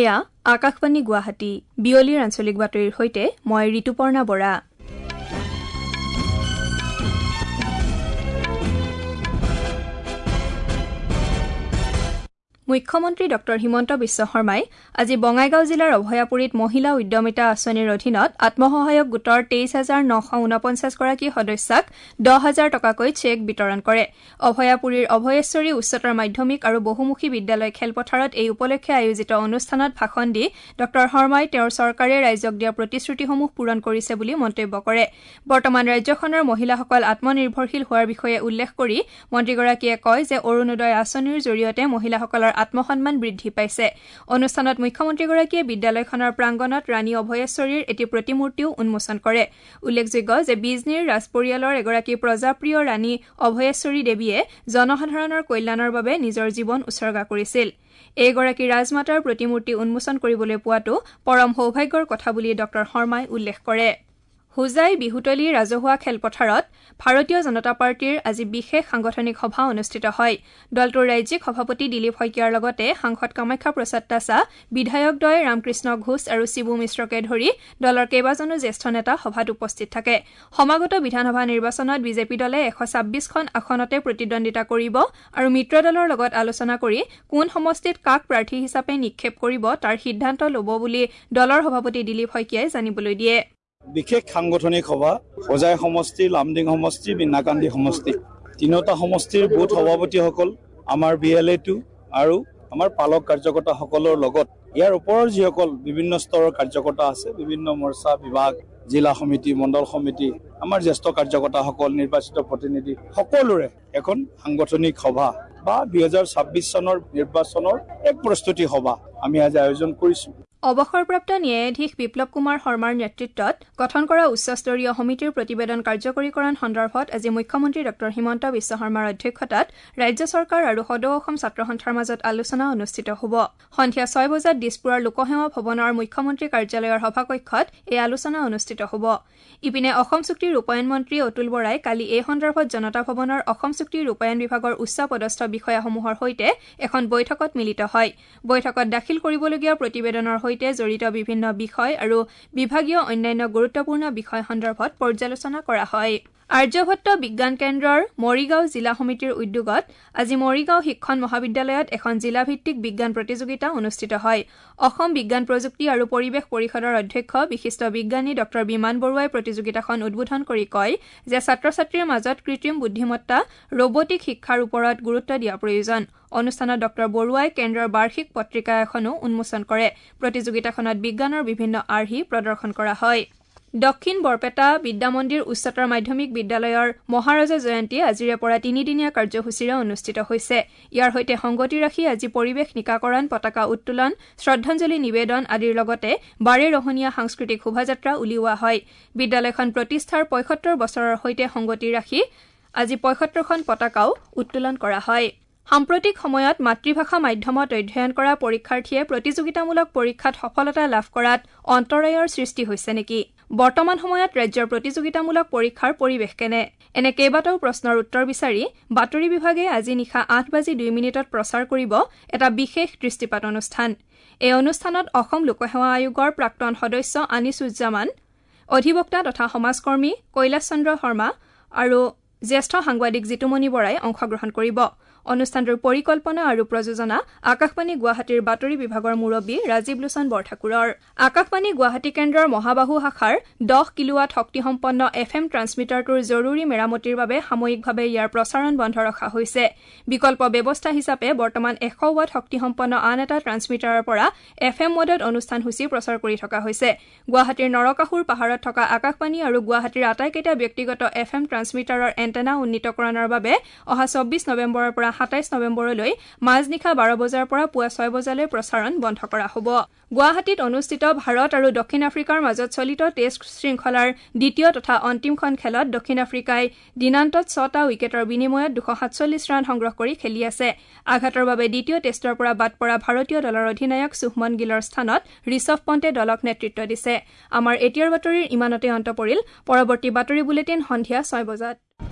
এয়া আকাশবাণী গুৱাহাটী বিয়লিৰ আঞ্চলিক বাতৰিৰ সৈতে মই ঋতুপৰ্ণা বৰা। মুখ্যমন্ত্ৰী ডক্টৰ হিমন্ত বিশ্ব শৰ্মাই আজি বঙাইগাঁও জিলাৰ অভয়াপুৰীত মহিলা উদ্যমিতা আঁচনিৰ অধীনত আত্মসহায়ক গোটৰ ২৩,৯৪৯ গৰাকী সদস্যাক ১০,০০০ টকাকৈ চেক বিতৰণ কৰে। অভয়াপুৰীৰ অভয়েশ্বৰী উচ্চতৰ মাধ্যমিক আৰু বহুমুখী বিদ্যালয় খেলপথাৰত এই উপলক্ষে আয়োজিত অনুষ্ঠানত ভাষণ দি ডক্টৰ শৰ্মাই তেওঁৰ চৰকাৰে ৰাইজক দিয়া প্ৰতিশ্ৰুতিসমূহ পূৰণ কৰিছে বুলি মন্তব্য কৰে। বৰ্তমান ৰাজ্যখনৰ মহিলাসকল আত্মনিৰ্ভৰশীল হোৱাৰ বিষয়ে উল্লেখ কৰি মন্ত্ৰীগৰাকীয়ে কয় যে অৰুণোদয় আঁচনিৰ জৰিয়তে মহিলাসকলৰ আত্মসন্মান বৃদ্ধি পাইছে। অনুষ্ঠানত মুখ্যমন্ত্ৰীগৰাকীয়ে বিদ্যালয়খনৰ প্ৰাংগণত ৰাণী অভয়েশ্বৰীৰ এটি প্ৰতিমূৰ্তিও উন্মোচন কৰে। উল্লেখযোগ্য যে বিজনীৰ ৰাজ পৰিয়ালৰ এগৰাকী প্ৰজাপ্ৰিয় ৰাণী অভয়েশ্বৰী দেৱীয়ে জনসাধাৰণৰ কল্যাণৰ বাবে নিজৰ জীৱন উৎসৰ্গা কৰিছিল। এইগৰাকী ৰাজমাতাৰ প্ৰতিমূৰ্তি উন্মোচন কৰিবলৈ পোৱাটো পৰম সৌভাগ্যৰ কথা বুলি ডক্টৰ শৰ্মাই উল্লেখ কৰে। হোজাই বিহুতলী ৰাজহুৱা খেলপথাৰত ভাৰতীয় জনতা পাৰ্টীৰ আজি বিশেষ সাংগঠনিক সভা অনুষ্ঠিত হয়। দলটোৰ ৰাজ্যিক সভাপতি দিলীপ শইকীয়াৰ লগতে সাংসদ কামাখ্যা প্ৰসাদ তাছা, বিধায়কদ্বয় ৰামকৃষ্ণ ঘোষ আৰু শিবু মিশ্ৰকে ধৰি দলৰ কেইবাজনো জ্যেষ্ঠ নেতা সভাত উপস্থিত থাকে। সমাগত বিধানসভা নিৰ্বাচনত বিজেপি দলে ১২৬খন আসনতে প্ৰতিদ্বন্দ্বিতা কৰিব আৰু মিত্ৰ দলৰ লগত আলোচনা কৰি কোন সমষ্টিত কাক প্ৰাৰ্থী হিচাপে নিক্ষেপ কৰিব তাৰ সিদ্ধান্ত ল'ব বুলি দলৰ সভাপতি দিলীপ শইকীয়াই জানিবলৈ দিয়ে। বিশেষ সাংগঠনিক সভা হোজাই সমষ্টি, লামডিং সমষ্টি, বিনাকান্দি সমষ্টি, তিনিটা সমষ্টিৰ বুথ সভাপতিসকল, আমাৰ BLA2 আৰু আমাৰ পালক কাৰ্যকৰ্তাসকলৰ লগত ইয়াৰ ওপৰৰ যিসকল বিভিন্ন স্তৰৰ কাৰ্যকৰ্তা আছে, বিভিন্ন মৰ্চা, বিভাগ, জিলা সমিতি, মণ্ডল সমিতি, আমাৰ জ্যেষ্ঠ কাৰ্যকৰ্তাসকল, নিৰ্বাচিত প্ৰতিনিধি সকলোৰে এখন সাংগঠনিক সভা বা ২০২৬ চনৰ নিৰ্বাচনৰ এক প্ৰস্তুতি সভা আমি আজি আয়োজন কৰিছো। অৱসৰপ্ৰাপ্ত ন্যায়াধীশ বিপ্লৱ কুমাৰ শৰ্মাৰ নেতৃত্বত গঠন কৰা উচ্চস্তৰীয় সমিতিৰ প্ৰতিবেদন কাৰ্যকৰীকৰণ সন্দৰ্ভত আজি মুখ্যমন্ত্ৰী ডক্টৰ হিমন্ত বিশ্ব শৰ্মাৰ অধ্যক্ষতাত ৰাজ্য চৰকাৰ আৰু সদৌ অসম ছাত্ৰ সন্থাৰ মাজত আলোচনা অনুষ্ঠিত হ'ব। সন্ধিয়া ৬ বজাত দিছপুৰৰ লোকসেৱা ভৱনৰ মুখ্যমন্ত্ৰী কাৰ্যালয়ৰ সভাকক্ষত এই আলোচনা অনুষ্ঠিত হ'ব। ইপিনে অসম চুক্তি ৰূপায়ণ মন্ত্ৰী অতুল বৰাই কালি এই সন্দৰ্ভত জনতা ভৱনৰ অসম চুক্তি ৰূপায়ণ বিভাগৰ উচ্চপদস্থ বিষয়াসমূহৰ সৈতে এখন বৈঠকত মিলিত হয়। বৈঠকত দাখিল কৰিবলগীয়া প্ৰতিবেদনৰ সৈতে জড়িত বিভিন্ন বিষয় আৰু বিভাগীয় অন্যান্য গুৰুত্বপূৰ্ণ বিষয় সন্দৰ্ভত পৰ্যালোচনা কৰা হয়। আৰ্যভট্ট বিজ্ঞান কেন্দ্ৰৰ মৰিগাঁও জিলা সমিতিৰ উদ্যোগত আজি মৰিগাঁও শিক্ষণ মহাবিদ্যালয়ত এখন জিলাভিত্তিক বিজ্ঞান প্ৰতিযোগিতা অনুষ্ঠিত হয়। অসম বিজ্ঞান প্ৰযুক্তি আৰু পৰিৱেশ পৰিষদৰ অধ্যক্ষ বিশিষ্ট বিজ্ঞানী ডক্টৰ বিমান বৰুৱাই প্ৰতিযোগিতাখন উদ্বোধন কৰি কয় যে ছাত্ৰ ছাত্ৰীৰ মাজত কৃত্ৰিম বুদ্ধিমত্তা, ৰবটিক শিক্ষাৰ ওপৰত গুৰুত্ব দিয়া প্ৰয়োজন। অনুষ্ঠানত ডক্টৰ বৰুৱাই কেন্দ্ৰৰ বাৰ্ষিক পত্ৰিকা এখনো উন্মোচন কৰে। প্ৰতিযোগিতাখনত বিজ্ঞানৰ বিভিন্ন আৰ্হি প্ৰদৰ্শন কৰা হয়। দক্ষিণ বৰপেটা বিদ্যামন্দিৰ উচ্চতৰ মাধ্যমিক বিদ্যালয়ৰ মহাৰজা জয়ন্তী আজিৰে পৰা ৩দিনীয়া কাৰ্যসূচীৰে অনুষ্ঠিত হৈছে। ইয়াৰ সৈতে সংগতি ৰাখি আজি পৰিৱেশ নিকাকৰণ, পতাকা উত্তোলন, শ্ৰদ্ধাঞ্জলি নিবেদন আদিৰ লগতে বাৰেৰহণীয়া সাংস্কৃতিক শোভাযাত্ৰা উলিওৱা হয়। বিদ্যালয়খন প্ৰতিষ্ঠাৰ ৭৫ বছৰৰ সৈতে সংগতি ৰাখি আজি ৭৫খন পতাকাও উত্তোলন কৰা হয়। সাম্প্ৰতিক সময়ত মাতৃভাষা মাধ্যমত অধ্যয়ন কৰা পৰীক্ষাৰ্থীয়ে প্ৰতিযোগিতামূলক পৰীক্ষাত সফলতা লাভ কৰাত অন্তৰায়ৰ সৃষ্টি হৈছে নেকি? বৰ্তমান সময়ত ৰাজ্যৰ প্ৰতিযোগিতামূলক পৰীক্ষাৰ পৰিৱেশ কেনে? এনে কেইবাটাও প্ৰশ্নৰ উত্তৰ বিচাৰি বাতৰি বিভাগে আজি নিশা ৮:২ প্ৰচাৰ কৰিব এটা বিশেষ দৃষ্টিপাত অনুষ্ঠান। এই অনুষ্ঠানত অসম লোকসেৱা আয়োগৰ প্ৰাক্তন সদস্য আনিছুজ্জামান, অধিবক্তা তথা সমাজকৰ্মী কৈলাশ চন্দ্ৰ শৰ্মা আৰু জ্যেষ্ঠ সাংবাদিক জিতুমণি বৰাই অংশগ্ৰহণ কৰিব। অনুষ্ঠানটোৰ পৰিকল্পনা আৰু প্ৰযোজনা আকাশবাণী গুৱাহাটীৰ বাতৰি বিভাগৰ মুৰব্বী ৰাজীৱ লোচন বৰঠাকুৰৰ। আকাশবাণী গুৱাহাটী কেন্দ্ৰৰ মহাবাহু শাখাৰ ১০ কিলোৱাট শক্তিসম্পন্ন FM ট্ৰান্সমিটাৰটোৰ জৰুৰী মেৰামতিৰ বাবে সাময়িকভাৱে ইয়াৰ প্ৰচাৰণ বন্ধ ৰখা হৈছে। বিকল্প ব্যৱস্থা হিচাপে বৰ্তমান ১০০ ৱাট শক্তিসম্পন্ন আন এটা ট্ৰান্সমিটাৰৰ পৰা FM মডত অনুষ্ঠানসূচী প্ৰচাৰ কৰি থকা হৈছে। গুৱাহাটীৰ নৰকাসুৰ পাহাৰত থকা আকাশবাণী আৰু গুৱাহাটীৰ আটাইকেইটা ব্যক্তিগত FM ট্ৰান্সমিটাৰৰ এণ্টেনা উন্নীতকৰণৰ বাবে অহা ২৪ নৱেম্বৰৰ পৰা ২৭ নৱেম্বৰলৈ মাজনিশা ১২ বজাৰ পৰা পুৱা ৬ বজালৈ প্ৰচাৰণ বন্ধ কৰা হ'ব। গুৱাহাটীত অনুষ্ঠিত ভাৰত আৰু দক্ষিণ আফ্ৰিকাৰ মাজত চলিত টেষ্ট শৃংখলাৰ দ্বিতীয় তথা অন্তিমখন খেলত দক্ষিণ আফ্ৰিকাই দিনান্তত ৬টা উইকেটৰ বিনিময়ত ২৪৭ ৰান সংগ্ৰহ কৰি খেলি আছে। আঘাতৰ বাবে দ্বিতীয় টেষ্টৰ পৰা বাদ পৰা ভাৰতীয় দলৰ অধিনায়ক শুভমন গিলৰ স্থানত ঋষভ পন্তে দলক নেতৃত্ব দিছে। আমাৰ এতিয়াৰ বাতৰিৰ ইমানতে অন্ত পৰিল। পৰৱৰ্তী বাতৰি বুলেটিন সন্ধিয়া ৬ বজাত।